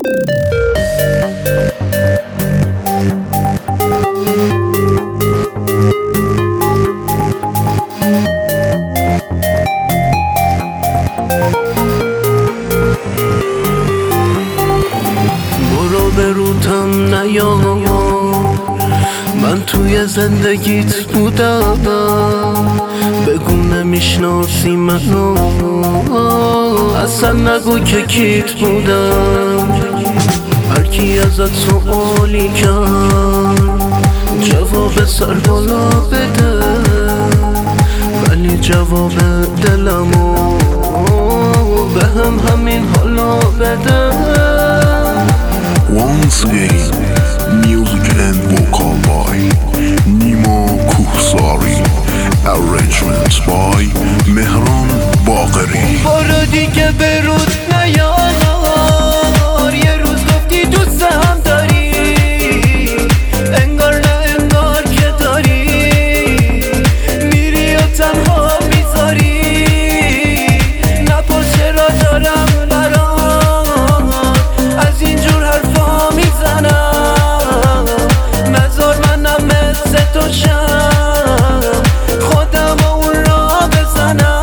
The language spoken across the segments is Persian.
برو به روتم نیا، من توی زندگیت بودم. بگو نمیشناسی منو، اصلا نگو که کیت بودم. هرکی ازت سؤالی کرد جواب سر بالا بده، ولی جواب دلمو به همین حالا بده. Once again, music and vocal by Nima Kuhsari, arrangements by Mehran Baqeri. برو دیگه به رود نیار، یه روز گفتی دوست هم داری، انگار نه انگار که داری، میری و تنها میذاری. نپرس چرا دارم برام از اینجور حرفا میزنم، نذار منم مثل تو شم، خودم و اون را بزنم.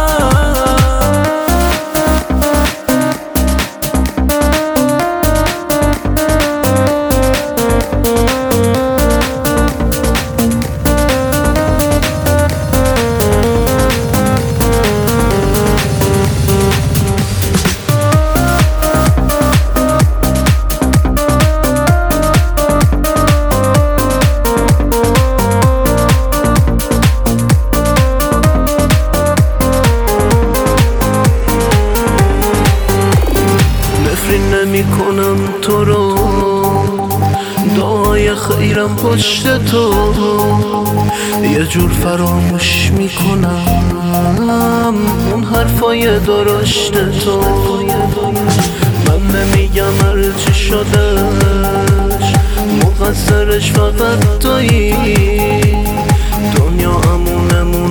نمی کنم تو رو، دعای خیرم پشت تو، یه جور فراموش میکنم اون حرفای درشت تو. من نمیگم هرچی شدش، مقصرش فقط تویی، دنیا امونمون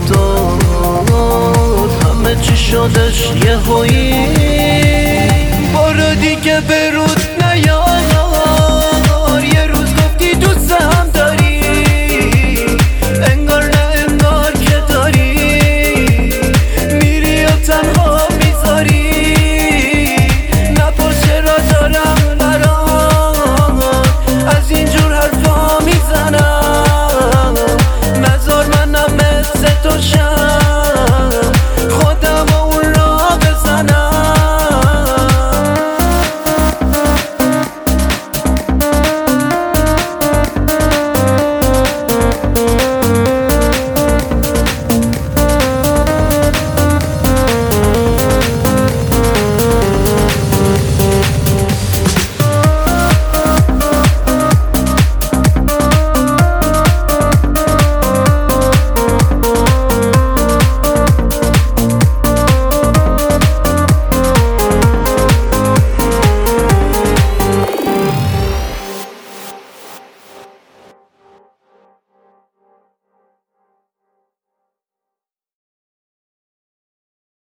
نداد، همه چی شدش یه هایی. برو دیگه به رود